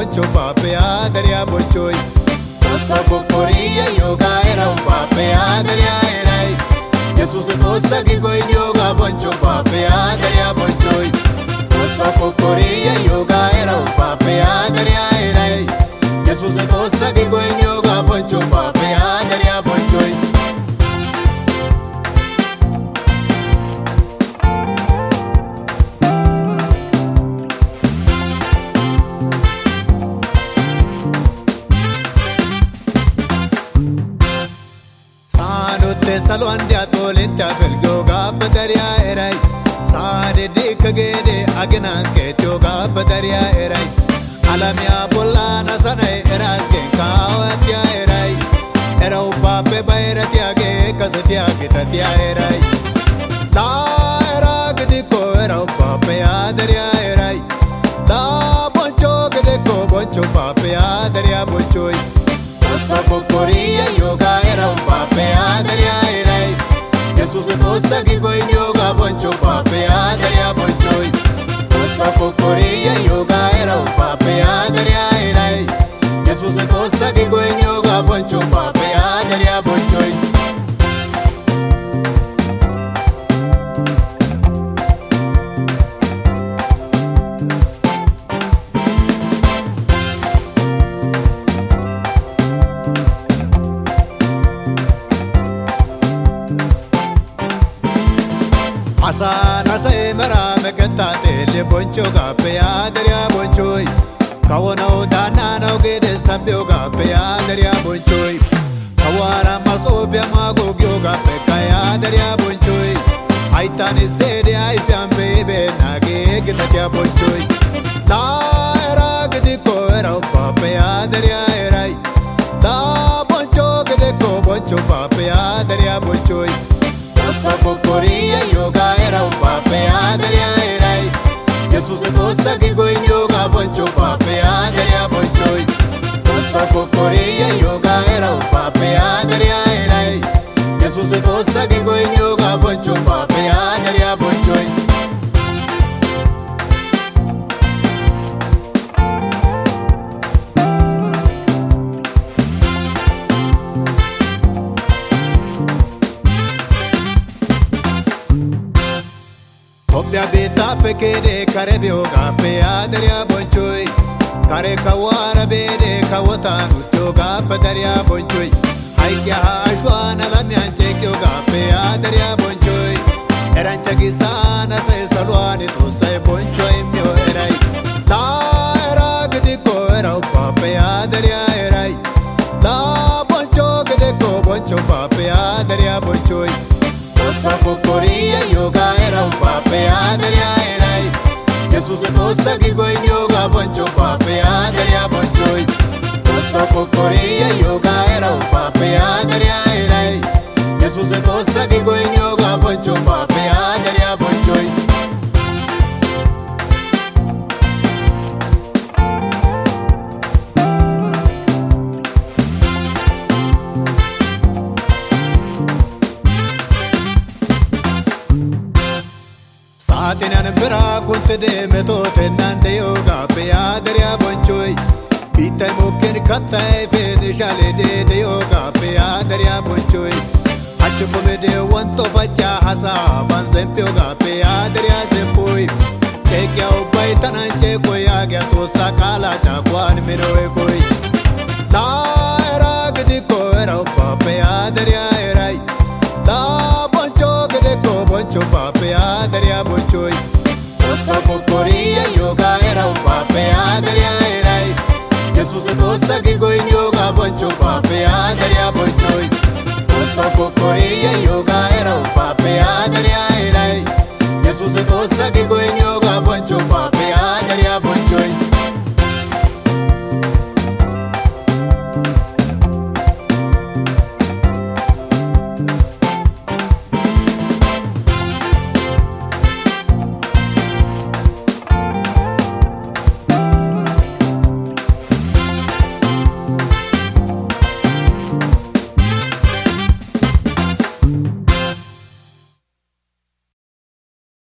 boncho papea daria bonchoi. Cosa pocoria yoga era un papea daria erai. Jesus cosa que coi yoga boncho papea daria bonchoi. Cosa pocoria yoga era un papea daria erai. Jesus cosa que coi yoga boncho papea daria bonchoi. Salwan dia tolin ta fel yoga badaria erai. Sade dik gede agnan ke yoga badaria erai. Alamia bollana sanai eras gen kawatia erai. Era upa pe baira tia ge kasatia gitatia erai. La era gedi ko era upa pe adaria erai. La boncho gede ko boncho pa pe adaria bonchoi. Cosa pocoria yoga era un papea daria erai. Jesus cosa que coi yoga boncho papea daria bonchoi. Cosa pocoria yoga era un papea daria erai. Jesus cosa que coi yoga boncho papea daria bonchoi. Asana se mera mekta tele boncho ga pe adaria bonchoi. Kawono dana no gede sabyo ga pe adaria bonchoi. Kawara masobya mago gyo ga pe kaya adaria bonchoi. Aitani sede ai pyambe be nage gitatia bonchoi. La era gede ko era pa pe adaria erai. La boncho gede ko boncho pa pe adaria bonchoi. Cosa pocoria yoga era un papea daria erai. Jesus cosa que coi yoga boncho papea daria bonchoi. Cosa pocoria yoga era un papea daria erai. Jesus cosa que coi yoga boncho papea daria bonchoi. Topia beta pekede kare bioga pe adaria bonchoi. Kare kawara bede kawata nutoga padaria bonchoi. Aikya ashwana lamyanche kyoga pe adaria bonchoi. Erancha gisana sai salwani to sai bonchoi myo erai. La era gede ko era upa pe adaria erai. La boncho gede ko boncho pa pe adaria bonchoi. Cosa pocoria yoga era un papea daria erai. Jesus cosa que coi yoga boncho papea daria bonchoi. Cosa pocoria yoga era un papea daria erai. Jesus cosa que coi yoga boncho papea daria bonchoi. Tinan bira kunte de metote nande yoga pe adaria bonchoi. Bitai moken katai fe shale de yoga pe adaria bonchoi. Hachu kome de wanto bacha hasa banzem yoga pe adaria zempoi. Chekya ubai tanan che koi agya to sakala chakwan minoe koi. La era gedi ko era upa pe adaria erai. La boncho gede ko boncho pa pe adaria bonchoi. Cosa pocoria yoga era un papea daria erai. Jesus cosa que coi yoga boncho papea daria bonchoi. Cosa pocoria yoga era un papea daria erai. Jesus cosa que coi